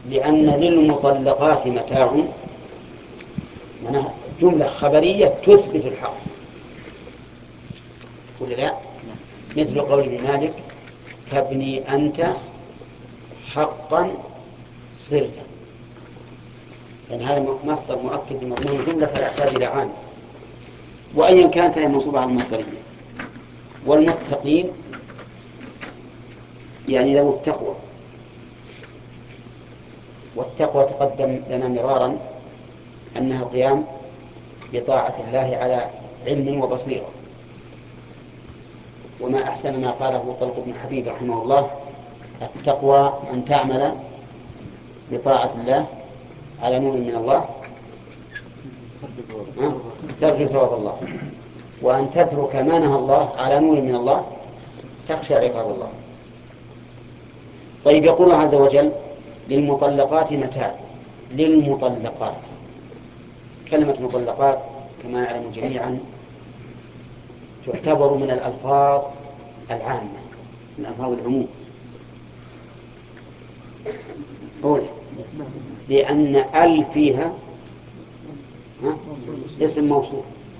لأن للمطلقات متاع جملة خبرية تثبت الحق، ولا لا؟ مثل قول ابن مالك: كابني أنت حقا صرت. يعني هذا مصدر مؤكد لمضمون الجملة فلا يحتاج إلى عامل، وأيا كان فهي منصوبة على المصدرية. والمتقين يعني ذو التقوى، والتقوى تقدم لنا مرارا أنها القيام بطاعة الله على علم وبصيرة. وما أحسن ما قاله طلق بن حبيب رحمه الله: التقوى أن تعمل بطاعة الله على نور من الله ترجو ثواب الله، وأن تترك ما نهى الله على نور من الله تخشى عقاب الله. طيب، يقول الله عز وجل: للمطلقات متاع. للمطلقات، كلمة مطلقات كما يعلم جميعا تعتبر من الألفاظ العامة، من ألفاظ العموم. لأن ال فيها اسم موصول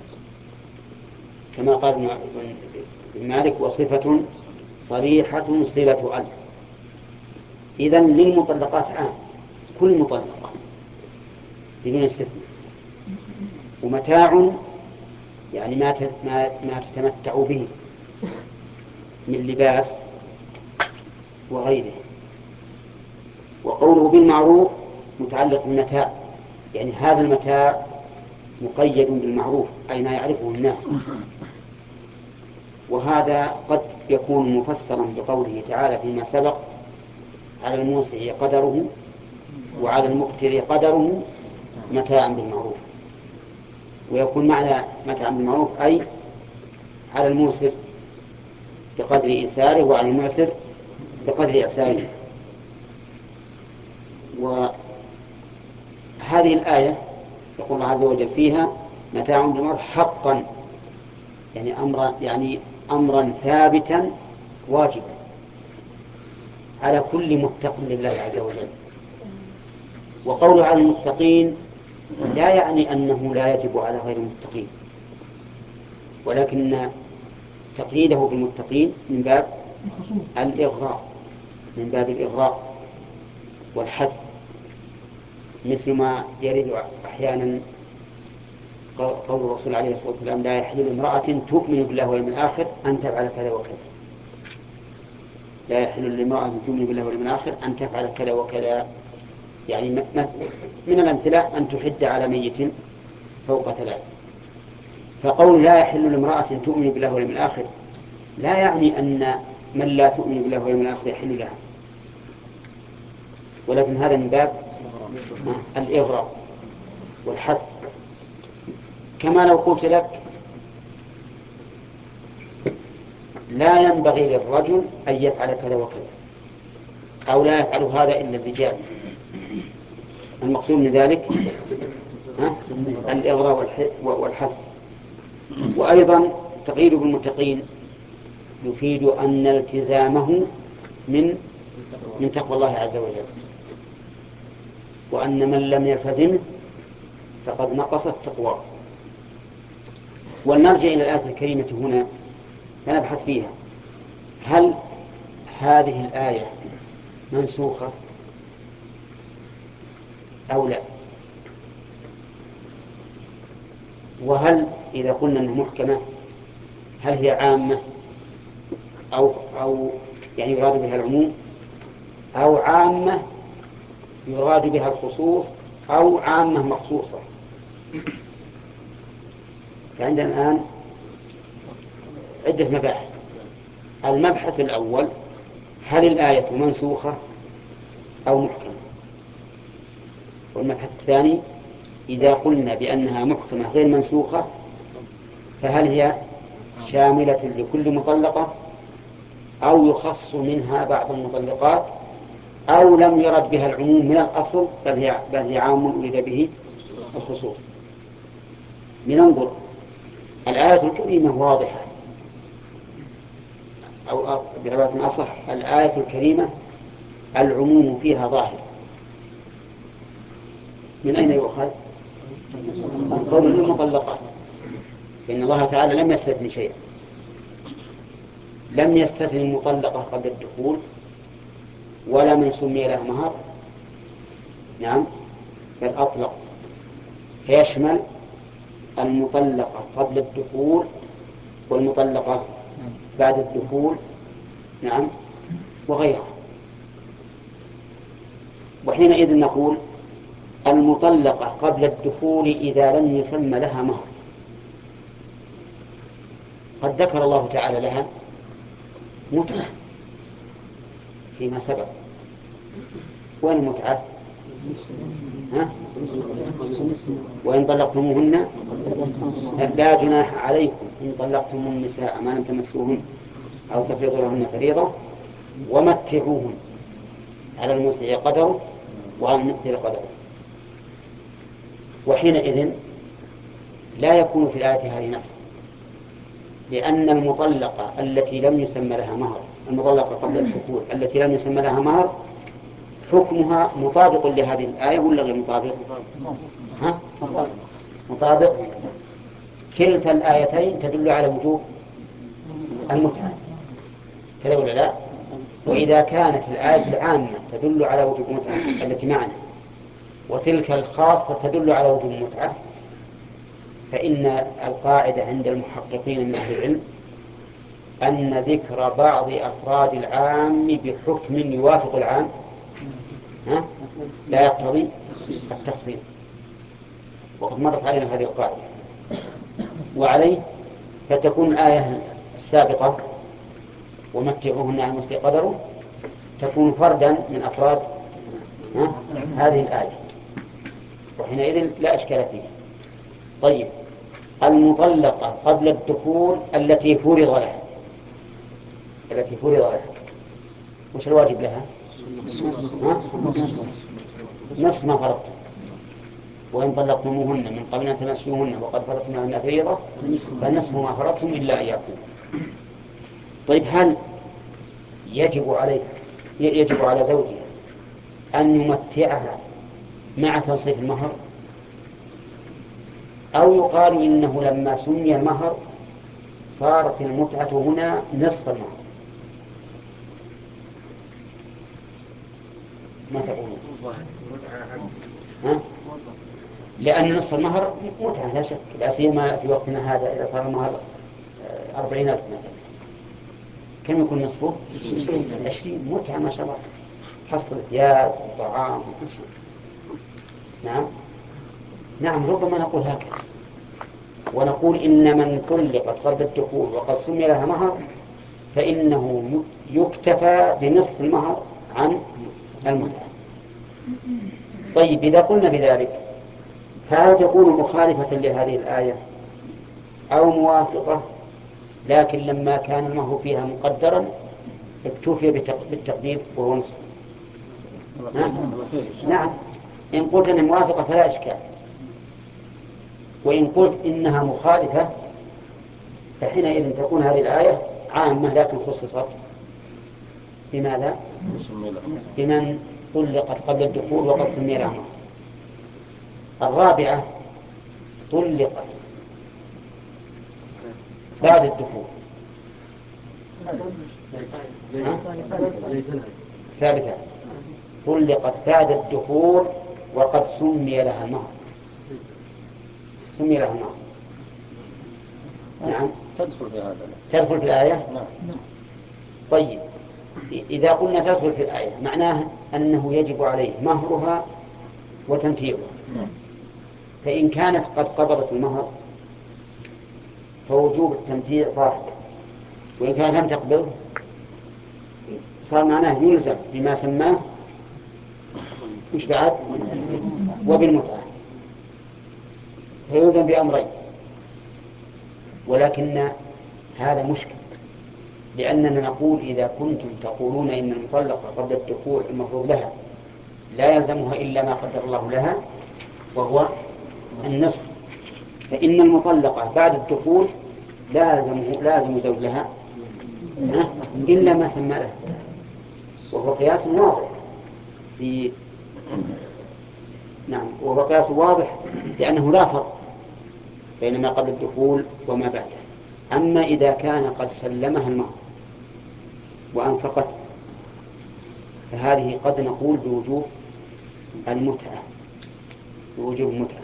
كما قال ابن مالك: وصفة صريحة صلة ال. إذن للمطلقات عام، كل مطلقة بدون استثناء. ومتاع يعني ما تتمتع به من لباس وغيره. وقوله بالمعروف متعلق بالمتاع، يعني هذا المتاع مقيد بالمعروف أي ما يعرفه الناس. وهذا قد يكون مفسرا بقوله تعالى فيما سبق: على الموسع قدره وعلى المقتر قدره متاعا بالمعروف. ويكون معنى متاعا بالمعروف أي على الموسر بقدر إيساره وعلى المعسر بقدر إعساره. وهذه الآية يقول الله عز وجل فيها: متاع بالمعروف حقا، يعني أمرا ثابتا واجبا على كل متق لله عز وجل. وقوله على المتقين لا يعني أنه لا يجب على غير المتقين، ولكن تقييده بالمتقين من باب الإغراء، من باب الإغراء والحث، مثل ما يرد أحيانا قول الرسول عليه الصلاة والسلام: لا يحل لامرأة تؤمن بالله واليوم الآخر أن تفعل كذا وكذا. لا يحل لامرأة تؤمن بالله واليوم الآخر أن تفعل كذا وكذا. يعني من الأمثلة أن تحد على ميت فوق 3. فقول لا يحل لامرأة تؤمن بالله واليوم الآخر لا يعني أن من لا تؤمن بالله واليوم الآخر يحل لها، ولكن هذا من باب الإغراء والحث. كما لو قلت لك: لا ينبغي للرجل أن يفعل كذا وكذا، أو لا يفعل هذا إلا الرجال. المقصود من ذلك الإغراء والحث. وأيضا تقييد بالمتقين يفيد أن التزامه من تقوى الله عز وجل، وأن من لم يلتزمه فقد نقصت تقواه. ولنرجع إلى الآية الكريمة هنا فنبحث فيها: هل هذه الآية منسوخة أو لا؟ وهل إذا قلنا أنها محكمة هل هي عامة أو يعني يراد بها العموم، أو عامة يراد بها الخصوص، أو عامة مخصوصة؟ فعندنا الآن عدة مباحث. المبحث الأول: هل الآية منسوخة أو محكمة؟ والمبحث الثاني: إذا قلنا بأنها محكمة غير منسوخة فهل هي شاملة لكل مطلقة أو يخص منها بعض المطلقات، أو لم يرد بها العموم من الأصل بل هي عام أريد به الخصوص؟ لننظر. الآية الكريمة واضحة، أو بعبارة أصح: الآية الكريمة العموم فيها ظاهر، من أين يؤخذ؟ من قول المطلقات، فإن الله تعالى لم يستثني شيئا، لم يستثني المطلقة قبل الدخول ولا من سمي لها مهر، نعم، بل أطلق، فيشمل المطلقة قبل الدخول والمطلقة بعد الدخول، نعم، وغيرها. وحينئذ نقول المطلقة قبل الدخول إذا لم يسمى لها مهر، قد ذكر الله تعالى لها متعة فيما سبق. وين المتعة؟ وإن طلقتموهن لا جناح عليكم إن طلقتم النساء ما لم تمسوهن أو تفرضوا لهن فريضة ومتعوهن، على المسع قدره وعلى المقتر قدره. وحينئذ لا يكون في الآية هذه نص، لأن المطلقة التي لم يسمى لها مهر، المطلقة قبل الدخول التي لم يسمى لها مهر، حكمها مطابق لهذه الآية ولا غير مطابق؟ مطابق. كلتا الآيتين تدل على وجوب المتعة، كذا ولا لا؟ وإذا كانت الآية العامة تدل على وجوب المتعة التي معنا، وتلك الخاصة تدل على وجوب المتعة، فإن القاعدة عند المحققين من أهل العلم أن ذكر بعض أفراد العام بحكم يوافق العام لا يقتضي التخصيص، وقد مرت علينا هذه القاعدة. وعليه فتكون الآية السابقة ومتعوهن على المسع قدره تكون فردا من أفراد هذه الآية، وحينئذ لا أشكال فيه. طيب، المطلقة قبل الدخول التي فرض لها، وش الواجب لها؟ نصف ما فرضتم، وإن طلقتموهن من قبل أن تمسوهن وقد فرضتم لهن فريضة فنصف ما فرضتم إلا أن يكون. طيب، هل يجب على زوجها أن يمتعها مع تنصيف المهر، أو يقال إنه لما سمي المهر صارت المتعة هنا نصف المهر؟ ما تقولون؟ لأن نصف المهر متعة لا شك، لا سيما في وقتنا هذا إذا صار المهر 40,000 مثلا، كم يكون نصفه؟ 20. متعة ما شاء الله، حصل ثياب وطعام وكل شيء. نعم، ربما نقول هكذا، ونقول إن من طلقت قبل الدخول وقد سمي لها مهر فإنه يكتفى بنصف المهر عن المتعة. طيب، إذا قلنا بذلك فهل تكون مخالفة لهذه الآية أو موافقة، لكن لما كان المهر فيها مقدرا اكتفي بالتقدير وهو نصف؟ نعم، إن قلت أنها موافقة فلا إشكال، وإن قلت إنها مخالفة فحينئذ تكون هذه الآية عامة لكن خصصت بماذا؟ بمن طلقت قبل الدخول وقد سمي لها مهر. الرابعة طلقت بعد الدخول. ثالثا طلقت بعد الدخول وقد سمي لها المهر. نعم، تدخل في الآية. طيب، إذا قلنا تدخل في الآية معناه أنه يجب عليه مهرها وتمتيعها، فإن كانت قد قبضت المهر فوجوب التمتيع ظاهر، وإن كانت لم تقبض صار معناه يلزم بما سماه مش بعد وبالمتعة، فيلزم بأمرين. ولكن هذا مشكل، لأننا نقول إذا كنتم تقولون إن المطلقة قبل الدخول المفروض لها لا يلزمها إلا ما قدر الله لها وهو النصف، فإن المطلقة بعد الدخول لازم زوج لها إلا ما سمى لها، وهو قياس واضح نعم، وقياس واضح لأنه لا فرق بين ما قبل الدخول وما بعده. أما إذا كان قد سلمها المهر وأنفقت فهذه قد نقول بوجوب المتعة، بوجوب المتعة،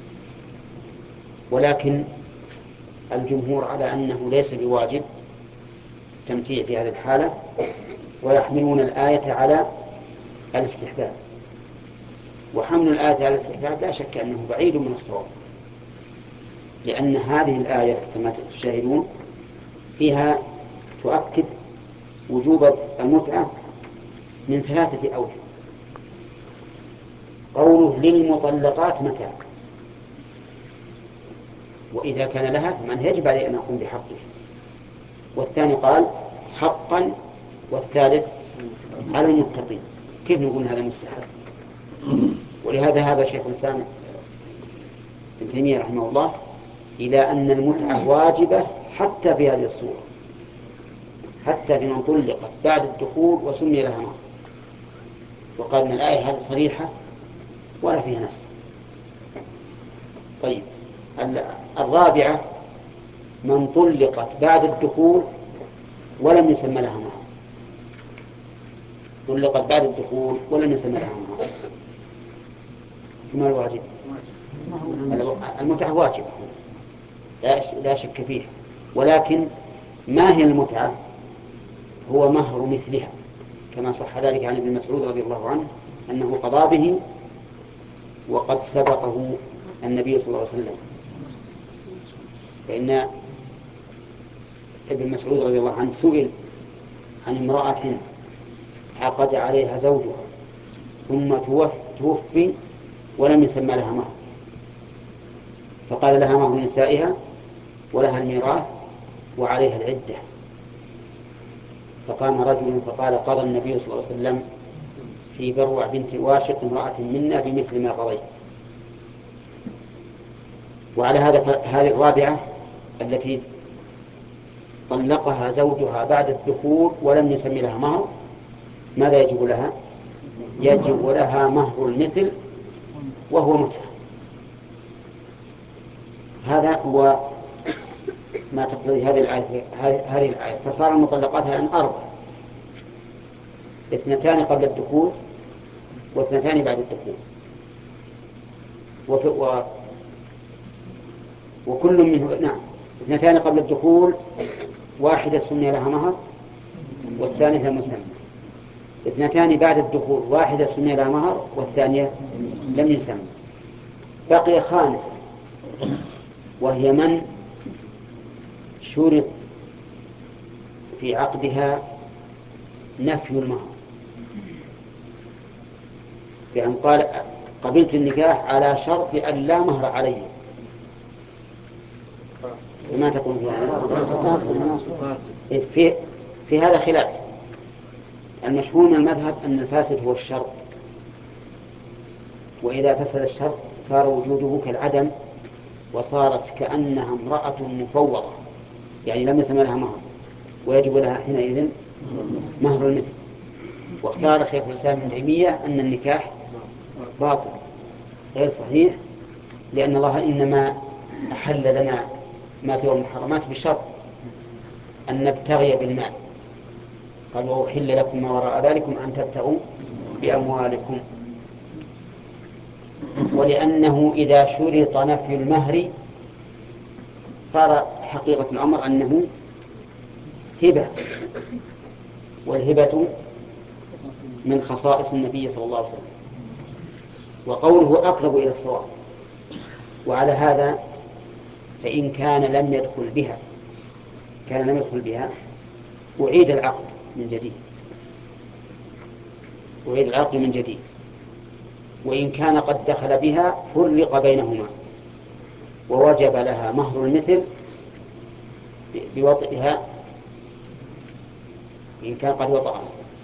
ولكن الجمهور على أنه ليس بواجب التمتيع في هذه الحالة، ويحملون الآية على الاستحباب. وحمل الآية على الاستحباب لا شك أنه بعيد من الصواب، لأن هذه الآية كما تشاهدون فيها تؤكد وجوب المتعة من 3 أوجه. قوله للمطلقات متاع، وإذا كان لها فمن يجب عليه أن يقوم بحقه. والثاني قال حقا، والثالث على المتقين. كيف نقول هذا مستحب؟ ولهذا هذا شيخ الإسلام ابن تيمية رحمه الله إلى أن المتعة واجبة حتى في هذه الصورة، حتى بمن طلقت بعد الدخول وسمي لها مهر، وقال أن الآية هذه صريحة ولا فيها نسخ. طيب، الرابعة من طلقت بعد الدخول ولم يسمى لها مهر، طلقت بعد الدخول ولم يسمى لها مهر، ما الواجب؟ المتعة واجبة لا شك فيه، ولكن ما هي المتعة؟ هو مهر مثلها، كما صح ذلك عن ابن مسعود رضي الله عنه أنه قضى به وقد سبقه النبي صلى الله عليه وسلم. فإن ابن مسعود رضي الله عنه سئل عن امرأة عقد عليها زوجها ثم توفي ولم يسمى لها مهر، فقال لها مهر نسائها ولها الميراث وعليها العدة. فقام رجل فقال قضى النبي صلى الله عليه وسلم في بروع بنت واشق امرأة منا بمثل ما قضيت. وعلى هذه الرابعة التي طلقها زوجها بعد الدخول ولم يسمي لها مهر، ماذا يجب لها؟ يجب لها مهر المثل وهو متعة. هذا هو ما تقتضي هذه الآية. فصار المطلقات الآن 4: 2 قبل الدخول، و2 بعد الدخول، وكل منه 2 قبل الدخول، واحدة سمي لها مهر والثانية لم يسمى. 2 بعد الدخول، واحدة سمي لها مهر والثانية لم يسمى. بقي 5، وهي من شرط في عقدها نفي المهر، يعني قال قبلت النكاح على شرط أن لا مهر عليه. ما تقول في هذا خلاف. المشهور من المذهب أن الفاسد هو الشرط، وإذا فسد الشرط صار وجوده كالعدم، وصارت كأنها امرأة مفوضة، يعني لم يسمى لها مهر ويجب لها حينئذ مهر المثل. واختار شيخ الإسلام ابن تيمية أن النكاح باطل غير صحيح، لأن الله إنما أحل لنا ما سوى المحرمات بشرط أن نبتغي بالمال. قال وأحل لكم ما وراء ذلكم أن تبتغوا بأموالكم. ولأنه إذا شرط نفي المهر صار حقيقة الأمر أنه هبة، والهبة من خصائص النبي صلى الله عليه وسلم، وقوله أقرب إلى الصواب. وعلى هذا فإن كان لم يدخل بها أعيد العقد من جديد، وإن كان قد دخل بها فرق بينهما ووجب لها مهر المثل بوطئها إن كان قد وطأها،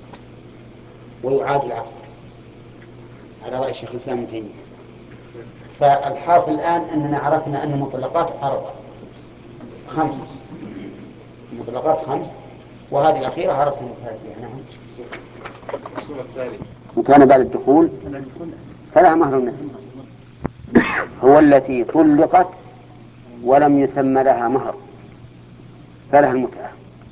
ويعاد العقد على رأي الشيخ الإسلام ابن تيمية. فالحاصل الآن أننا عرفنا أن المطلقات 5، المطلقات 5، وهذه الأخيرة عرفت المثال فيها. نعم. وكان بعد الدخول فلا مهر المثل. هو التي طلقت ولم يسمى لها مهر فلها المتعة.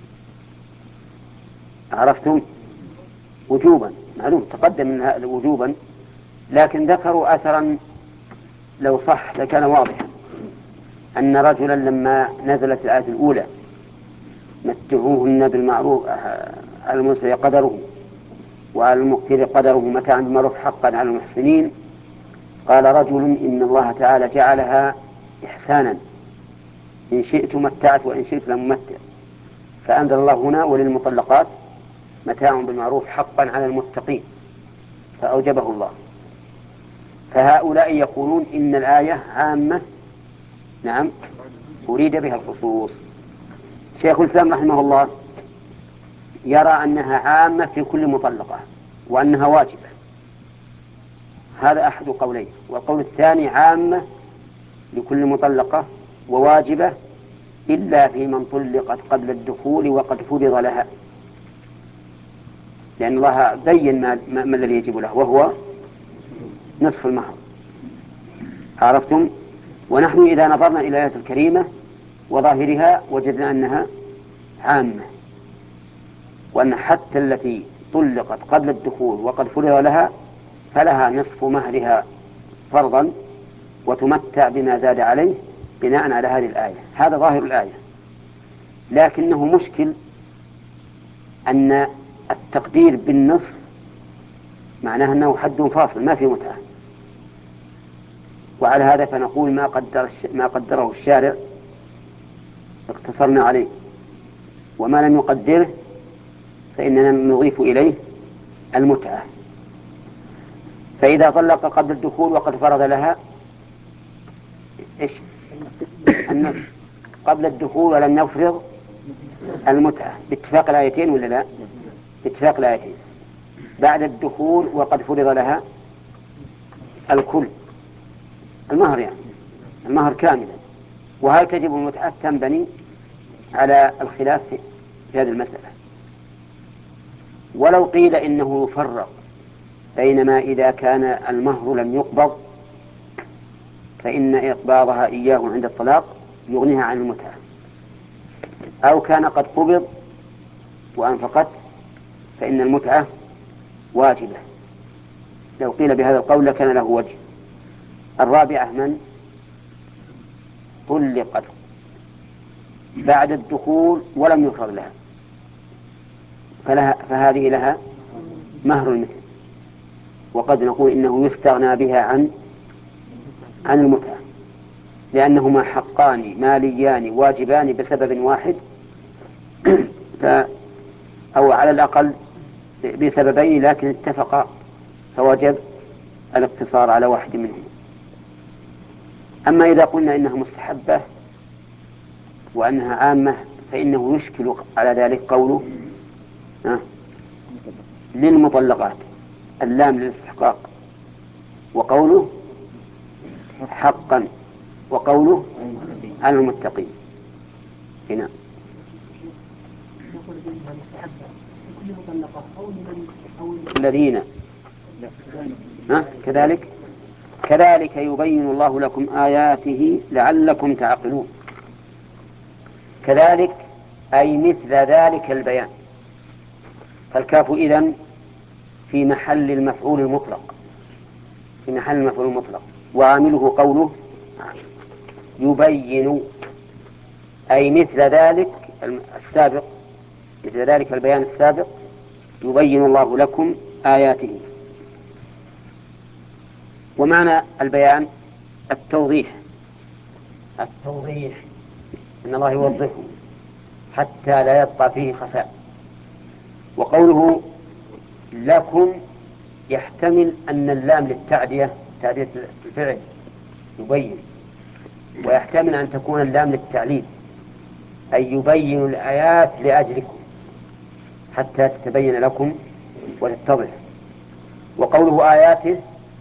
عرفتم؟ وجوبا، معلوم تقدم منها وجوبا، لكن ذكروا أثرا لو صح لكان واضحا، أن رجلا لما نزلت الآية الأولى متعوهن بالمعروف على المسيء قدره وعلى المقتدر قدره متاعا بالمعروف حقا على المحسنين، قال رجل إن الله تعالى جعلها إحسانا، إن شئت متعت وإن شئت لم متع، فأنزل الله هنا وللمطلقات متاع بالمعروف حقا على المتقين، فأوجبه الله. فهؤلاء يقولون إن الآية عامة، نعم أريد بها الخصوص. شيخ الإسلام رحمه الله يرى أنها عامة في كل مطلقة وأنها واجبة، هذا أحد قولين. والقول الثاني عامة لكل مطلقة وواجبة إلا في من طلقت قبل الدخول وقد فرض لها، لأن الله بين ما الذي يجب له وهو نصف المهر. عرفتم؟ ونحن إذا نظرنا إلى الآية الكريمة وظاهرها وجدنا أنها عامة، وأن حتى التي طلقت قبل الدخول وقد فرض لها فلها نصف مهرها فرضا وتمتع بما زاد عليه بناء على هذه الآية. هذا ظاهر الآية، لكنه مشكل أن التقدير بالنصف معناه أنه حد فاصل ما في متعة، وعلى هذا فنقول ما قدره الشارع اقتصرنا عليه، وما لم يقدره فإننا نضيف إليه المتعة. فإذا طلق قبل الدخول وقد فرض لها إيش؟ النصف قبل الدخول ولم يفرض المتعة باتفاق الآيتين ولا لا؟ باتفاق الآيتين. بعد الدخول وقد فرض لها الكل، المهر يعني المهر كاملا. وهل تجب المتعة؟ تنبني على الخلاف في هذه المسألة. ولو قيل إنه يفرق بينما إذا كان المهر لم يقبض فإن إقباضها إياه عند الطلاق يغنيها عن المتعة، أو كان قد قبض وأنفقت فإن المتعة واجبة. لو قيل بهذا القول لكان له وجه. الرابعة من طلقت بعد الدخول ولم يفرض لها فهذه لها مهر المثل، وقد نقول إنه يستغنى بها عن المتعة، لأنهما حقان ماليان واجبان بسبب واحد أو على الأقل بسببين لكن اتفقا فوجب الاقتصار على واحد منهم. أما إذا قلنا إنها مستحبة وأنها عامة فإنه يشكل على ذلك قوله للمطلقات اللام للاستحقاق، وقوله حقا، وقوله على المتقين. هنا الذين كذلك يبين الله لكم آياته لعلكم تعقلون. كذلك أي مثل ذلك البيان، فالكاف إذن في محل المفعول المطلق، في محل المفعول المطلق، وعامله قوله يبين، أي مثل ذلك السابق، مثل ذلك البيان السابق يبين الله لكم آياته. ومعنى البيان التوضيح أن الله يوضحه حتى لا يبقى فيه خفاء. وقوله لكم يحتمل أن اللام للتعدية، تعدية الفعل يبين، ويحتمل أن تكون اللام للتعليل أي يبين الآيات لأجلكم حتى تتبين لكم وتتضح. وقوله آياته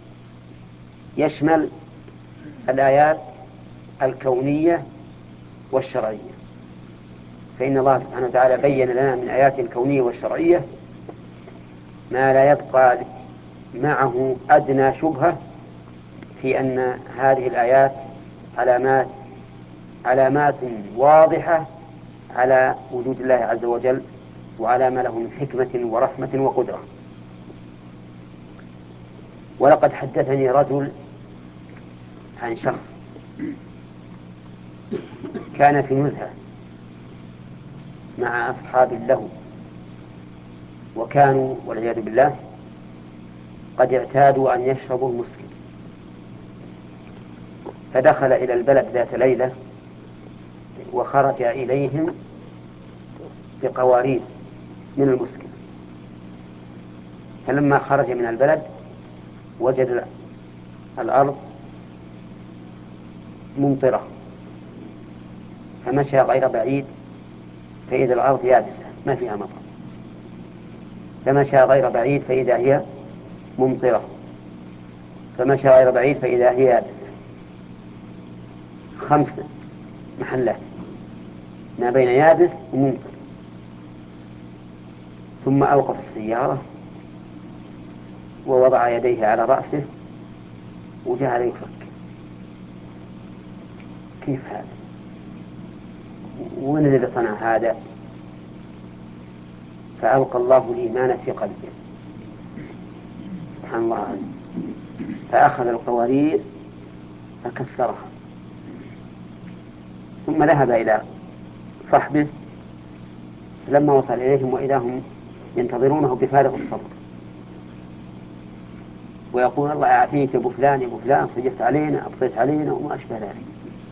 يشمل الآيات الكونية والشرعية، فإن الله سبحانه وتعالى بين لنا من آيات الكونية والشرعية ما لا يبقى معه أدنى شبهة في أن هذه الآيات علامات واضحة على وجود الله عز وجل وعلى ما له من حكمة ورحمة وقدرة. ولقد حدثني رجل عن شخص كان في نزهة مع أصحاب له، وكانوا والعياذ بالله قد اعتادوا أن يشربوا المسكر، فدخل إلى البلد ذات ليلة وخرج إليهم بقوارير من المسكر. فلما خرج من البلد وجد الأرض ممطرة، فمشى غير بعيد فإذا الأرض يابسة ما فيها مطر، فمشى غير بعيد فإذا هي ممطرة، فمشى غير بعيد فإذا هي يابسة. 5 محلات ما بين يابس وممطر. ثم أوقف السيارة ووضع يديه على رأسه وجعل يفكر كيف هذا؟ ومن الذي صنع هذا؟ فألقى الله الإيمان في قلبه سبحان الله عليه، فأخذ القوارير فكسرها، ثم ذهب إلى صحبه. لما وصل إليهم وإذا هم ينتظرونه بفارغ الصبر، ويقول الله يعافيك يا أبو فلان يا أبو فلان، صجفت علينا أبطيت علينا وما أشبه ذلك.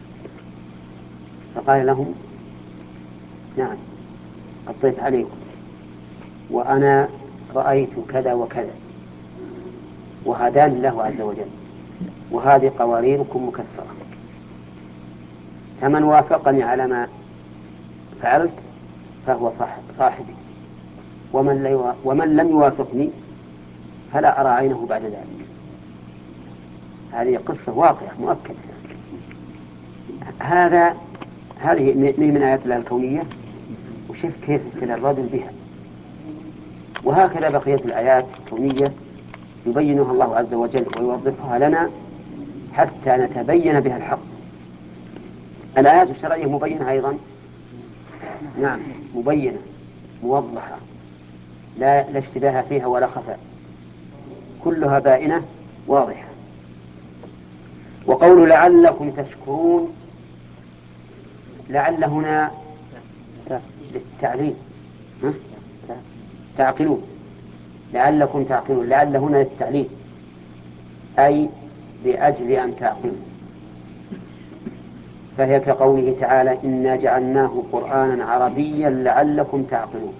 فقال لهم نعم أبطيت عليكم، وأنا رأيت كذا وكذا وهداني الله عز وجل، وهذه قواريركم مكسرة، فمن وافقني على ما فعلت فهو صاحبي، ومن لم يوافقني فلا أرى عينه بعد ذلك. هذه قصة واقعة مؤكدة. هذه من آيات الله الكونية، وشوف كيف ابتلى الرجل بها. وهكذا بقية الآيات الكونية يبينها الله عز وجل ويوظفها لنا حتى نتبين بها الحق. الآيات الشرعية مبينة أيضا، نعم مبينة موضحة، لا اشتباه فيها ولا خفاء، كلها بائنة واضحة. وقول لعلكم تشكرون، لعل هنا للتعليل، تعقلون، لعلكم تعقلون، لعل هنا للتعليل أي لأجل أن تعقلوا، فهي كقوله تعالى إنا جعلناه قرآنا عربيا لعلكم تعقلون.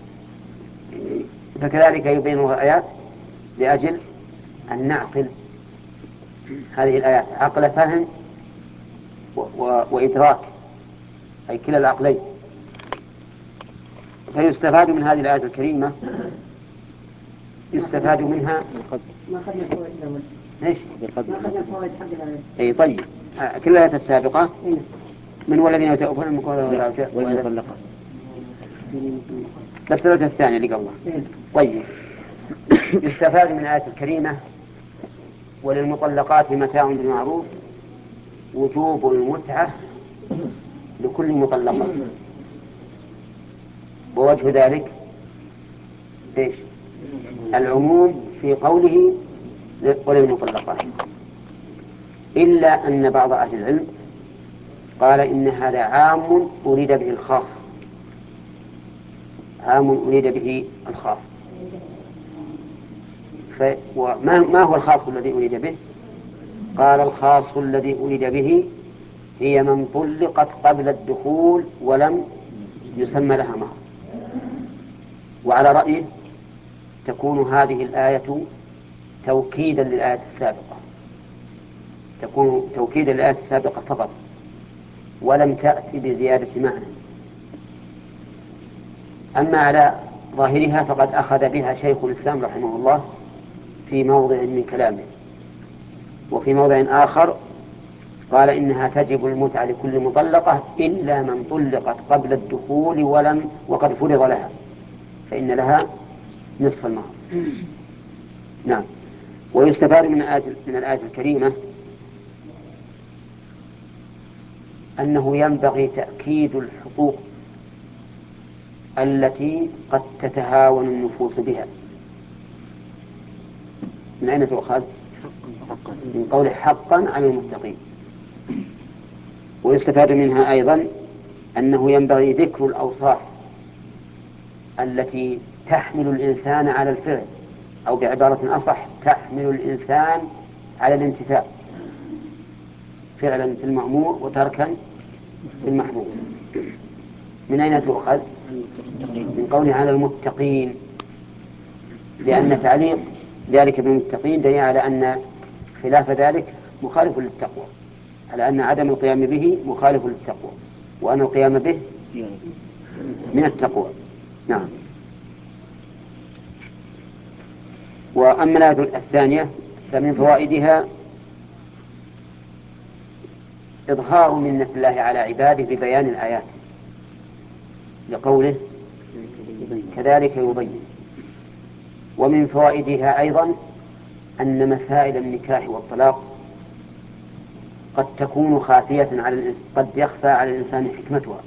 فكذلك يبين الآيات لأجل أن نعقل هذه الآيات عقل فهم وإدراك، أي كلا العقلين. فيستفاد من هذه الآية الكريمة، يستفاد منها ما خدنا فوائد الأول. ليش؟ ما خدنا فوائد حق الآية. أي طيب، كل الآيات السابقة من والذين يتوفون والمطلقات، بس الآية الثانية اللي قبلها. طيب، يستفاد من الآية الكريمة وللمطلقات متاع بالمعروف وجوب المتعة لكل مطلقة. ووجه ذلك إيش؟ العموم في قوله وللمطلقات، إلا أن بعض أهل العلم قال إن هذا عام أريد به الخاص، عام أريد به الخاص. ما هو الخاص الذي أريد به؟ قال الخاص الذي أريد به هي من طلقت قبل الدخول ولم يسمى لها مهر. وعلى رأيه تكون هذه الآية توكيدا للآية السابقة، تكون توكيدا للآية السابقة فقط، ولم تأتي بزيادة معنى. أما على ظاهرها فقد أخذ بها شيخ الإسلام رحمه الله في موضع من كلامه، وفي موضع آخر قال إنها تجب المتعة لكل مطلقة إلا من طلقت قبل الدخول وقد فرض لها، فإن لها نصف المهر. نعم. ويستفاد من الآية الكريمة أنه ينبغي تأكيد الحقوق التي قد تتهاون النفوس بها. من أين تؤخذ؟ من قول حقا على المتقين. ويستفاد منها أيضا أنه ينبغي ذكر الأوصاف التي تحمل الإنسان على الفعل، أو بعبارة أصح تحمل الإنسان على الامتثال، فعلا في المأمور وتركا في المحمود. من أين تؤخذ؟ من قوله على المتقين، لأن تعليق ذلك بالمتقين دليل على أن خلاف ذلك مخالف للتقوى، على أن عدم القيام به مخالف للتقوى، وأن القيام به من التقوى. نعم. وأما الآية الثانية فمن فوائدها إظهار منة الله على عباده ببيان الآيات، لقوله كذلك يبين. ومن فوائدها أيضا أن مسائل النكاح والطلاق قد تكون خافية على قد يخفى على الإنسان حكمتها،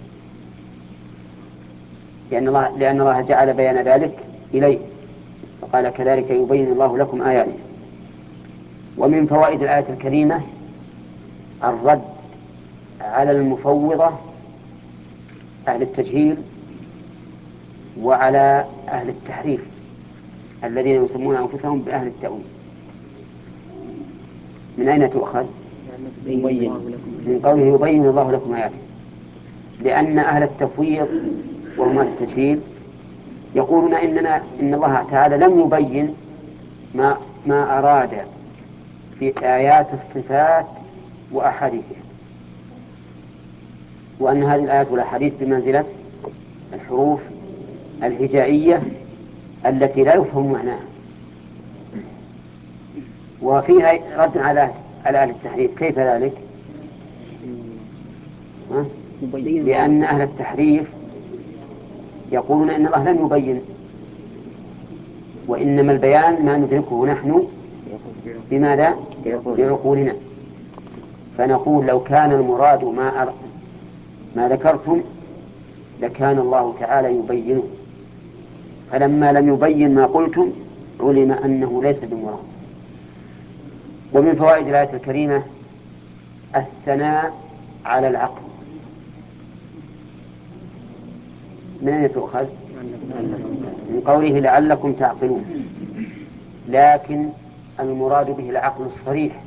لأن الله جعل بيان ذلك إليه، فقال كذلك يبين الله لكم آياته. ومن فوائد الآية الكريمة الرد على المفوضة أهل التجهيل وعلى أهل التحريف الذين يسمون أنفسهم بأهل التأويل. من أين تؤخذ؟ من قوله يبين الله لكم آياته، لأن أهل التفويض وهم أهل التجهيل يقولون إن الله تعالى لم يبين ما أراد في آيات الصفات وأحاديثها، وأن هذه الآيات والأحاديث بمنزلة الحروف الهجائية التي لا يفهم معناها. وفيها رد على أهل التحريف. كيف ذلك؟ لأن أهل التحريف يقولون إن الله لم يبين، وإنما البيان ما ندركه نحن بماذا؟ بعقولنا. فنقول لو كان المراد ما ذكرتم لكان الله تعالى يبينه، فلما لم يبين ما قلتم علم أنه ليس بمراد. ومن فوائد الآية الكريمة الثناء على العقل. من أين تؤخذ؟ من قوله لعلكم تعقلون، لكن المراد به العقل الصريح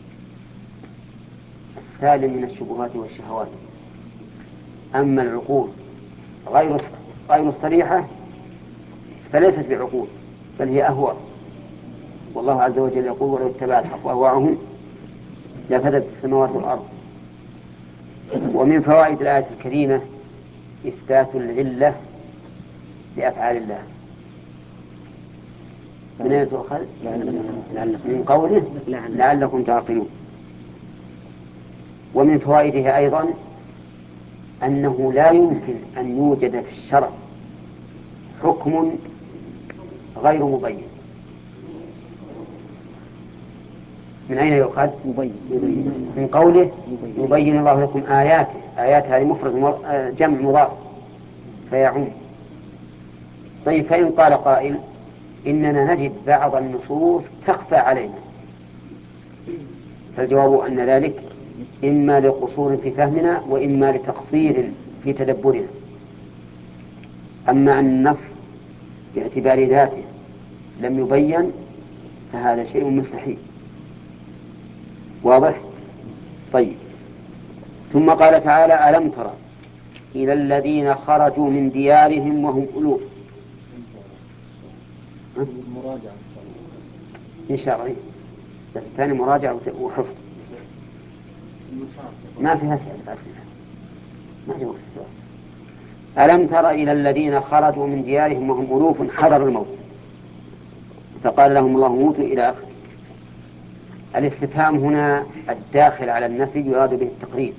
السالم من الشبهات والشهوات. أما العقول غير الصريحة فليست بعقول بل هي أهواء، والله عز وجل يقول ولو اتبع الحق أهواءهم لفسدت السماوات والأرض. ومن فوائد الآية الكريمة إثبات العلة لأفعال الله. من أين تؤخذ؟ من قوله لعلكم تعقلون. ومن فوائدها أيضا أنه لا يمكن أن يوجد في الشرع حكم غير مبين. من أين يؤخذ؟ من قوله يبين الله لكم آياته. آيات هذه مفرد جمع مضاف فيعم. طيب فإن قال قائل إننا نجد بعض النصوص تخفى علينا، فالجواب أن ذلك إما لقصور في فهمنا وإما لتقصير في تدبرنا. أما أن النص باعتبار ذاته لم يبين فهذا شيء مستحيل. واضح؟ طيب. ثم قال تعالى ألم ترى إلى الذين خرجوا من ديارهم وهم ألوف. إن شاء الله بس الثاني مراجعة وحفظ ما فيها أسئلة ما فيها السؤال. ألم تر إلى الذين خرجوا من ديارهم وهم ألوف حذر الموت فقال لهم الله موتوا إلى آخره. الاستفهام هنا الداخل على النفي يراد به التقرير،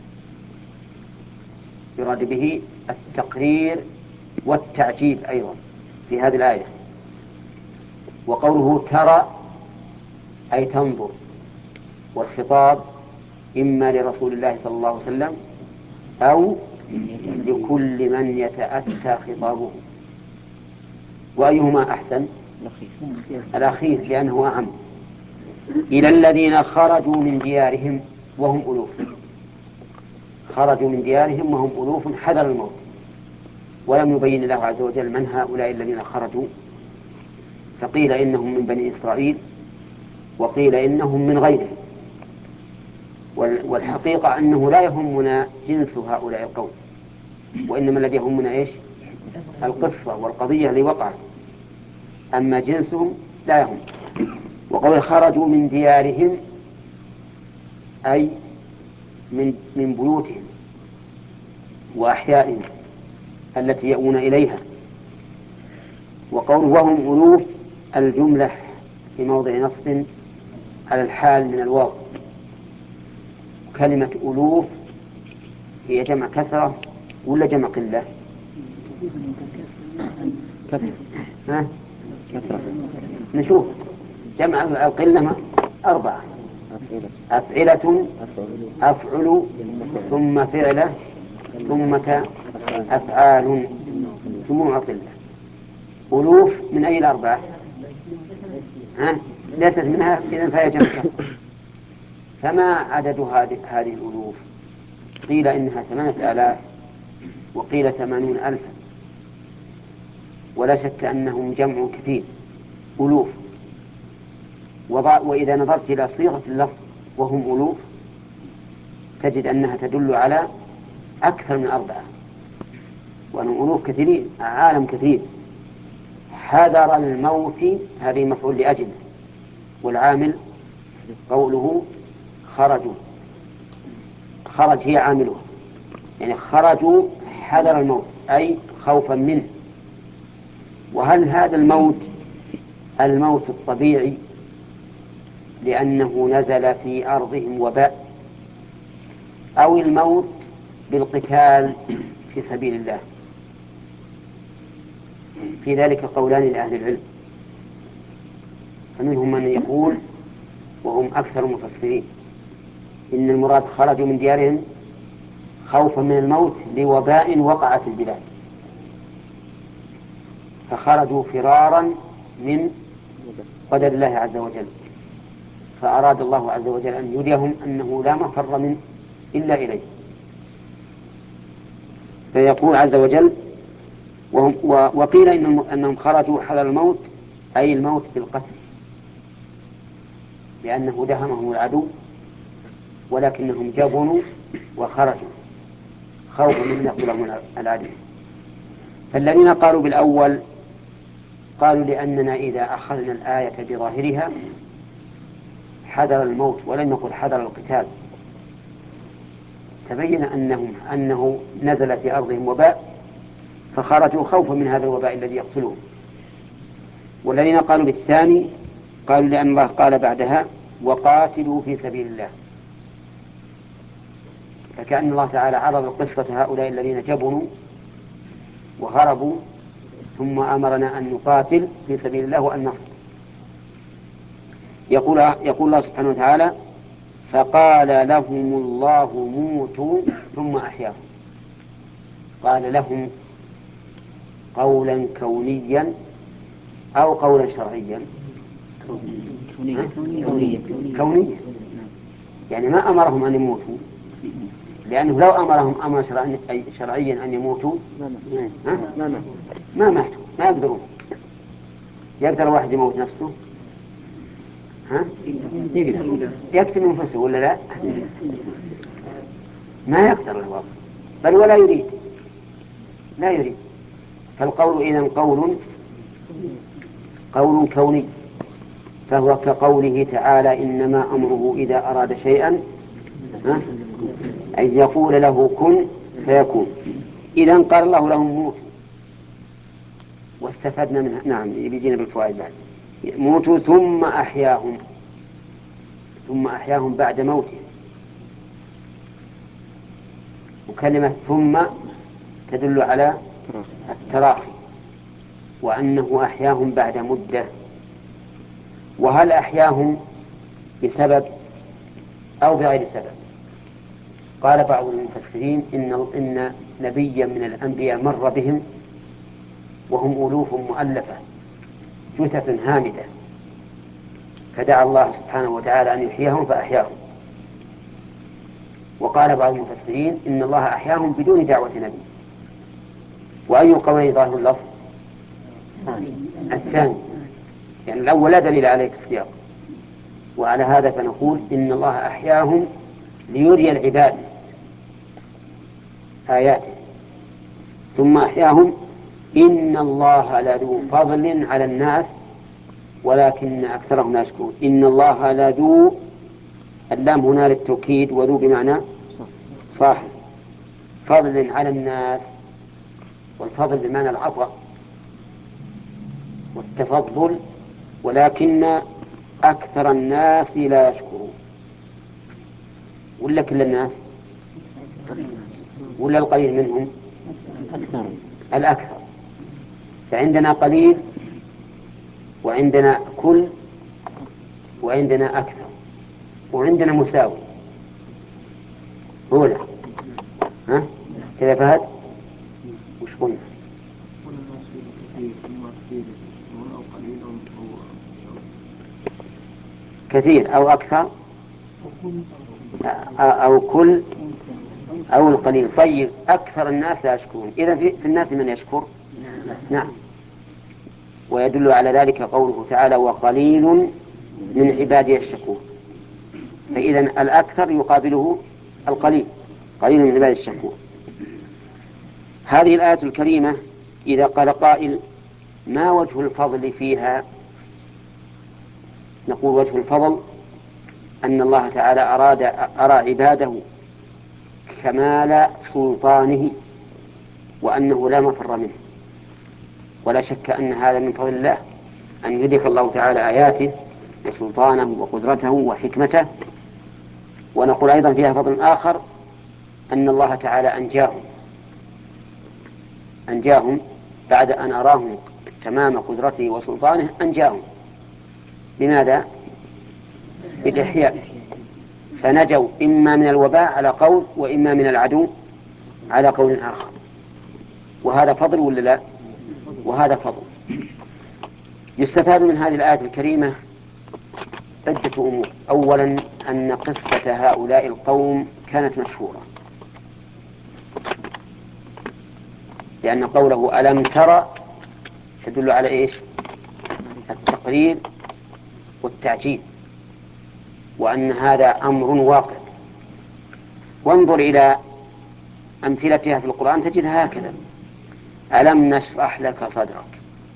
يراد به التقرير والتعجيب أيضا في هذه الآية. وقوله ترى أي تنظر، والخطاب إما لرسول الله صلى الله عليه وسلم أو لكل من يتأتى خطابه. وأيهما أحسن؟ الأخير لأنه أعم. إلى الذين خرجوا من ديارهم وهم ألوف. خرجوا من ديارهم وهم ألوف حذر الموت، ولم يبين الله عز وجل من هؤلاء الذين خرجوا، فقيل إنهم من بني إسرائيل وقيل إنهم من غيرهم. والحقيقة أنه لا يهمنا جنس هؤلاء القوم، وإنما الذي يهمنا إيش؟ القصة والقضية اللي وقعت، أما جنسهم لا يهم. وقول خرجوا من ديارهم أي من بيوتهم وأحيائهم التي يأوون إليها. وقول وهم ألوف الجملة في موضع نصب على الحال من الواو. كلمة ألوف هي جمع كثرة ولا جمع قلة؟ كثرة. نشوف جمع القلة 4: أفعلة، أفعل، ثم فعلة، ثم أفعال، جموع قلة. ألوف من أي الأربعة؟ ليست منها، إذن فهي جمع كثرة. فما عدد هذه الألوف؟ قيل إنها 8000 وقيل 80,000، ولا شك أنهم جمع كثير ألوف. وإذا نظرت إلى صيغة اللفظ وهم ألوف تجد أنها تدل على أكثر من 4، وأنهم ألوف كثيرين، عالم كثير. حذر الموت هذه مفعول لأجله، والعامل قوله خرجوا. خرج هي عامله، يعني خرجوا حذر الموت أي خوفا منه. وهل هذا الموت الطبيعي لأنه نزل في أرضهم وباء، أو الموت بالقتال في سبيل الله؟ في ذلك قولان لأهل العلم، فمنهم من يقول وهم أكثر المفسرين إن المراد خرجوا من ديارهم خوفا من الموت لوباء وقع في البلاد، فخرجوا فرارا من قدر الله عز وجل، فأراد الله عز وجل أن يريهم أنه لا مفر منه إلا إليه. فيقول عز وجل وقيل أنهم خرجوا حذر الموت أي الموت بالقتل، لأنه دهمهم العدو، ولكنهم جبنوا وخرجوا خوفا من يقتلهم العدو. فالذين قالوا بالأول قالوا لأننا إذا أخذنا الآية بظاهرها حذر الموت ولم يقل حذر القتال، تبين أنه نزل في أرضهم وباء فخرجوا خوفا من هذا الوباء الذي يقتلهم. والذين قالوا بالثاني قالوا لأن الله قال بعدها وقاتلوا في سبيل الله، فكأن الله تعالى عرض قصة هؤلاء الذين جبنوا وهربوا ثم أمرنا أن نقاتل في سبيل الله وأن نصر. يقول الله سبحانه وتعالى فقال لهم الله موتوا ثم أحياهم. قال لهم قولا كونيا أو قولا شرعيا؟ كونيا، يعني ما أمرهم أن يموتوا، لأنه لو أمرهم أمر شرعيا أن يموتوا ما ماتوا، ما يقدرون. يقدر واحد يموت نفسه؟ يقتل نفسه ولا لا؟ ما يقدر الواقع، بل ولا يريد، لا يريد. فالقول إذن قول كوني، فهو كقوله تعالى إنما أمره إذا أراد شيئا أن يقول له كن فيكون. إذن قال الله لهم موت، واستفدنا منها. نعم يجينا بالفوائد بعد. موتوا ثم أحياهم بعد موتهم. وكلمة ثم تدل على التراخي، وأنه أحياهم بعد مدة. وهل أحياهم بسبب أو بغير سبب؟ قال بعض المفسرين إن نبيا من الأنبياء مر بهم وهم ألوف مؤلفة جثث هامدة، فدعا الله سبحانه وتعالى أن يحييهم فأحياهم. وقال بعض المفسرين إن الله أحياهم بدون دعوة نبي. وأي قولين ظاهر اللفظ؟ الثاني، يعني الأول لا دليل عليه في السياق. وعلى هذا فنقول إن الله أحياهم ليري العباد آياته ثم أحياهم. إن الله لذو فضل على الناس ولكن أكثرهم لا يشكرون. إن الله لذو، اللام هنا للتوكيد، وذو بمعنى صاحب، فضل على الناس، والفضل بمعنى العطاء والتفضل، ولكن أكثر الناس لا يشكرون. ولا كل الناس؟ ولا القليل منهم؟ الأكثر. فعندنا قليل وعندنا كل وعندنا أكثر وعندنا مساوي. هو لا؟ ها؟ كذا فهد؟ وش قلنا؟ كثير أو أكثر أو كل أو القليل. طيب أكثر الناس لا يشكرون، إذا في الناس من يشكر؟ نعم. ويدل على ذلك قوله تعالى وقليل من عبادي الشكور. فإذا الأكثر يقابله القليل، قليل من عبادي الشكور. هذه الآية الكريمة إذا قال قائل ما وجه الفضل فيها؟ نقول وجه الفضل أن الله تعالى أرى عباده كمال سلطانه وأنه لا مفر منه. ولا شك أن هذا من فضل الله، أن يدرك الله تعالى آياته وسلطانه وقدرته وحكمته. ونقول أيضا فيها فضل آخر، أن الله تعالى أنجاهم بعد أن أراهم تمام قدرته وسلطانه، أنجاهم بماذا؟ بالإحياء، فنجوا إما من الوباء على قول وإما من العدو على قول آخر. وهذا فضل ولا لا؟ وهذا فضل. يستفاد من هذه الآية الكريمة عدة أمور. أولا أن قصة هؤلاء القوم كانت مشهورة، لأن قوله ألم ترى تدل على إيش؟ التقرير والتعجيل، وأن هذا أمر واقع. وانظر إلى أمثلتها في القرآن تجدها هكذا: ألم نشرح لك صدرك.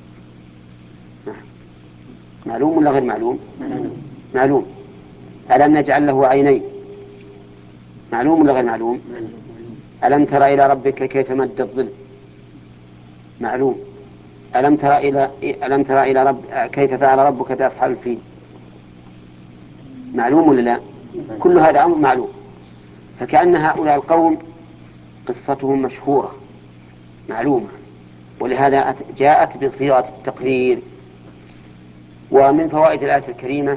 معلوم ولا غير معلوم؟ معلوم. ألم نجعل له عينين. معلوم ولا غير معلوم؟ ألم تر إلى ربك كيف مد الظل. معلوم. ألم تر إلى كيف فعل ربك بأصحاب الفيل. معلوم ولا لا؟ كل هذا أمر معلوم. فكأن هؤلاء القوم قصتهم مشهورة معلومة، ولهذا جاءت بصيغة التقرير. ومن فوائد الآية الكريمة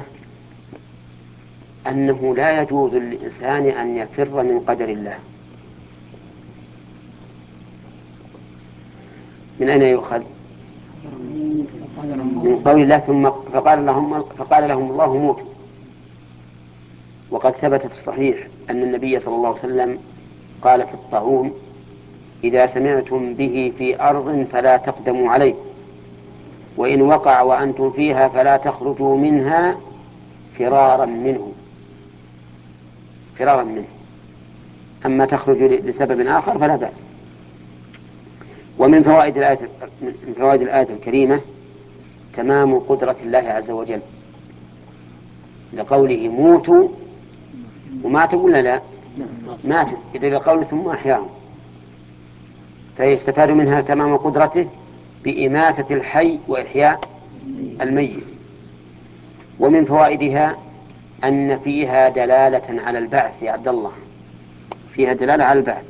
أنه لا يجوز للإنسان أن يفر من قدر الله. من أين يؤخذ؟ من قول الله ثم فقال لهم الله موتوا. وقد ثبت في الصحيح أن النبي صلى الله عليه وسلم قال في الطاعون إذا سمعتم به في أرض فلا تقدموا عليه، وإن وقع وأنتم فيها فلا تخرجوا منها فرارا منه. أما تخرج لسبب آخر فلا بأس. ومن فوائد الآية الكريمة تمام قدرة الله عز وجل، لقوله موتوا، وماتوا ولا لا؟ ماتوا، إذا لقوله ثم أحياهم، فيستفاد منها تمام قدرته بإماتة الحي وإحياء الميت. ومن فوائدها أن فيها دلالة على البعث. يا عبد الله، فيها دلالة على البعث.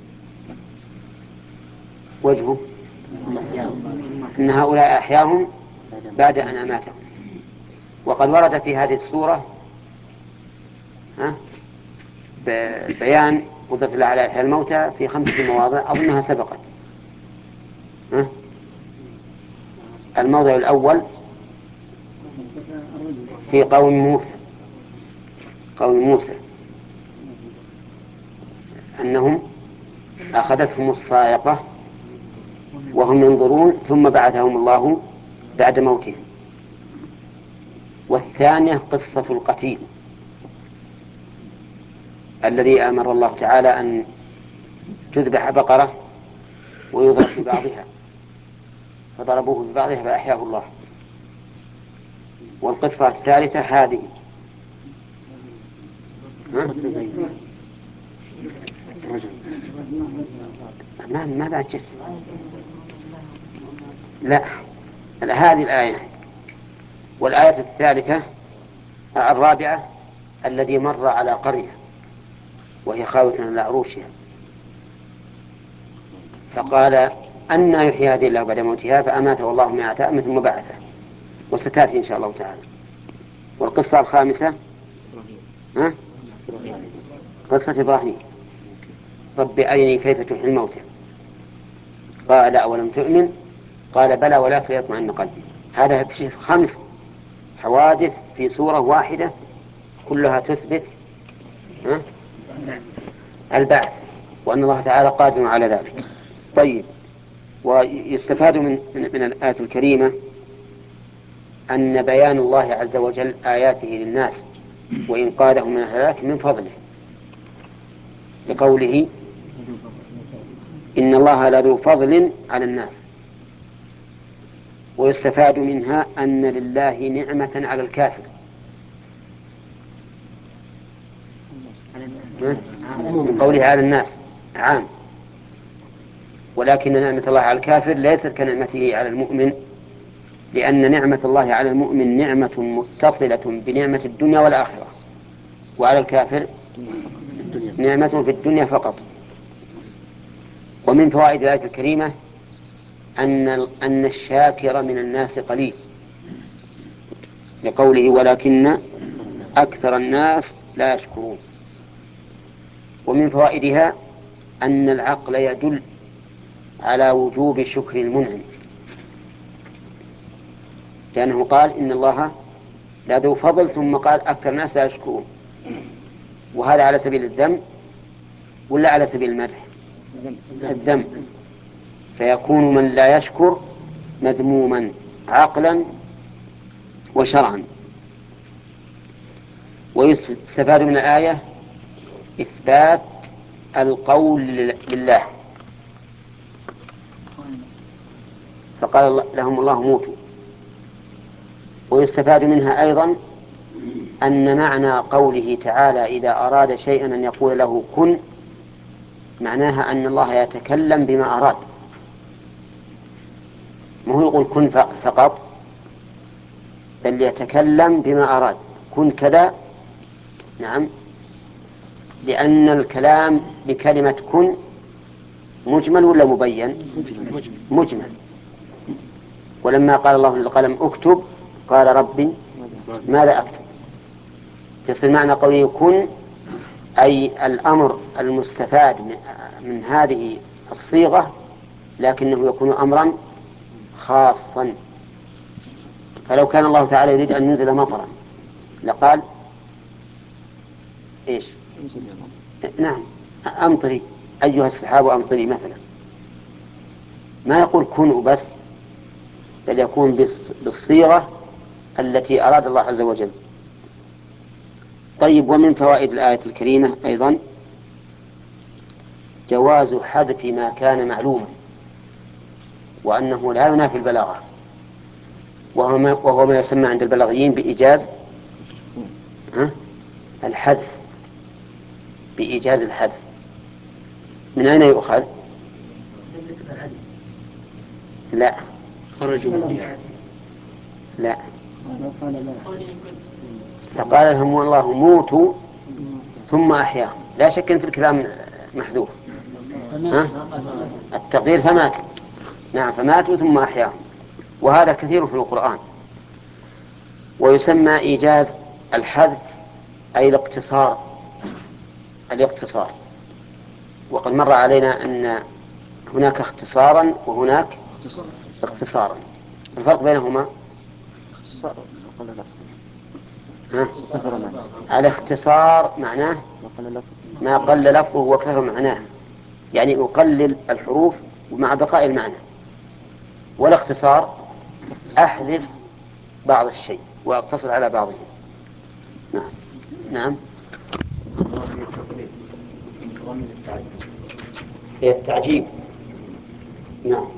وجهه أن هؤلاء أحياهم بعد أن أماتهم. وقد ورد في هذه السورة بيان قدرة الله على إحياء الموتى في 5 مواضع أظنها سبقت. الموضع الأول في قوم موسى أنهم أخذتهم الصاعقة وهم ينظرون ثم بعثهم الله بعد موتهم. والثانية قصة القتيل الذي أمر الله تعالى أن تذبح بقرة ويضرب ببعضها فضربوه ببعضها فأحياه الله. والقصة الثالثة هذه ما بعد جت. لا هذه الآية. والآية الثالثة الرابعة الذي مر على قرية وهي خاوية على عروشها فقال أن يحيي هذه الله بعد موتها فأماته الله 100 عام ثم بعثه وستأتي إن شاء الله تعالى. والقصة الخامسة قصة إبراهيم رب أرني كيف تحيي الموتى قال أولم تؤمن قال بلى ولكن ليطمئن قلبي. هذا يكشف 5 حوادث في سورة واحدة كلها تثبت البعث وأن الله تعالى قادر على ذلك. طيب، ويستفاد من الآية الكريمة أن بيان الله عز وجل آياته للناس وإنقاذهم من الهلاك من فضله لقوله إن الله لذو فضل على الناس. ويستفاد منها أن لله نعمة على الكافر من قوله على الناس عام، ولكن نعمة الله على الكافر ليست كنعمته على المؤمن، لأن نعمة الله على المؤمن نعمة متصلة بنعمة الدنيا والآخرة، وعلى الكافر نعمة في الدنيا فقط. ومن فوائد الآية الكريمة أن الشاكر من الناس قليل لقوله ولكن أكثر الناس لا يشكرون. ومن فوائدها أن العقل يدل على وجوب شكر المنعم، لأنه قال إن الله لذو فضل ثم قال أكثر الناس لا يشكرون، وهذا على سبيل الذم ولا على سبيل المدح؟ الذم، فيكون من لا يشكر مذموما عقلا وشرعا. ويستفاد من الآية إثبات القول لله، فقال لهم الله موتوا. ويستفاد منها أيضا أن معنى قوله تعالى إذا أراد شيئا أن يقول له كن، معناها أن الله يتكلم بما أراد، ما هو يقول كن فقط، بل يتكلم بما أراد. كن كذا، نعم، لأن الكلام بكلمة كن مجمل ولا مبين؟ مجمل. ولما قال الله للقلم اكتب قال ربي ماذا أكتب، تصير معنى قوله كن أي الأمر المستفاد من هذه الصيغة، لكنه يكون أمرا خاصا. فلو كان الله تعالى يريد أن ينزل مطرا لقال إيش؟ نعم أمطري أيها السحاب أمطري مثلا، ما يقول كن بس، بل يكون بالصيغة التي أراد الله عز وجل. طيب، ومن فوائد الآية الكريمة أيضا جواز حذف ما كان معلوما، وأنه لا ينافي البلاغة، وهو ما يسمى عند البلاغيين بإيجاز الحذف، بإيجاز الحذف. من أين يؤخذ؟ لا لا، فقال لهم الله موتوا ثم أحياهم، لا شك أن في الكلام محذوف التقدير فماتوا، نعم فماتوا ثم أحياهم، وهذا كثير في القرآن. ويسمى إيجاز الحذف أي الاقتصار، وقد مر علينا أن هناك اختصارا وهناك اختصارا. الفرق بينهما اختصار وقل لفظ. الاختصار معناه ما قل لفظه وكثر معناه، يعني أقلل الحروف مع بقاء المعنى. والاختصار أحذف بعض الشيء وأقتصر على بعضه. نعم. نعم. التعجيب. نعم.